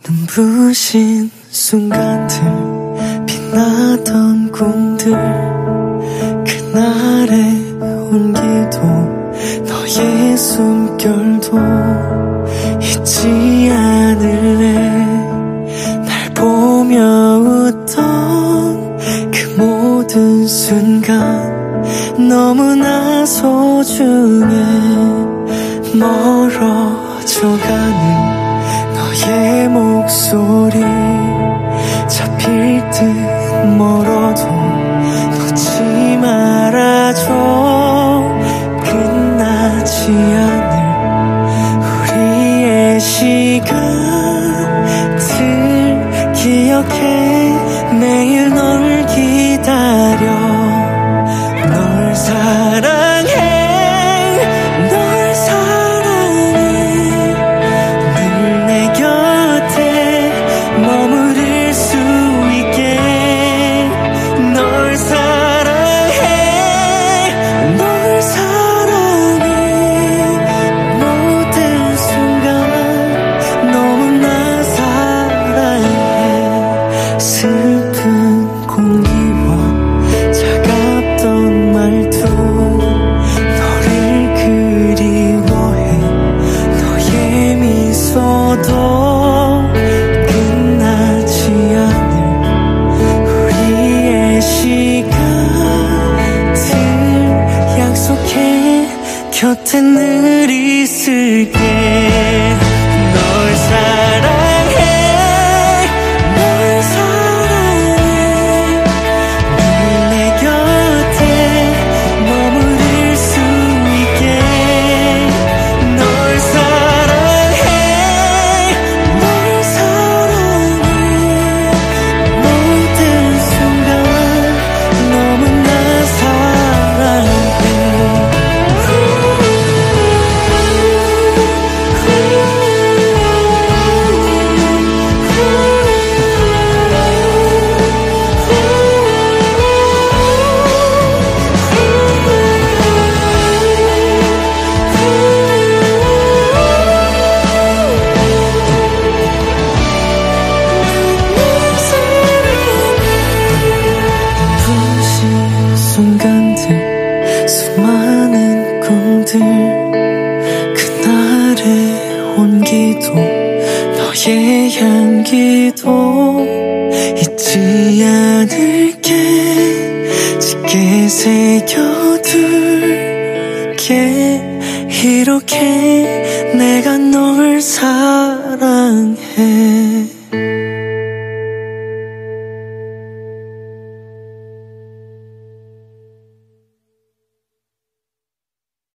눈부신 순간들, 빛나던 꿈들, 그날의 온기도 너의 숨결도 잊지 않을래. 날 보며 웃던 그 모든 순간 너무나 소중해. 멀어져가는 너의 목소리, 잡힐 듯 멀어도 놓지 말아줘. 끝나지 않을 우리의 시간들 기억해. 매일 널 기다려. 널 사랑해. 슬픈 공기와 차갑던 말투, 너를 그리워해. 너의 미소도 끝나지 않을 우리의 시간들 약속해. 곁에 늘 있을게. 널 사랑해. 순간들, 수많은 꿈들, 그날의 온기도 너의 향기도 잊지 않을게. 짙게 새겨둘게. 이렇게 내가 널 사랑해.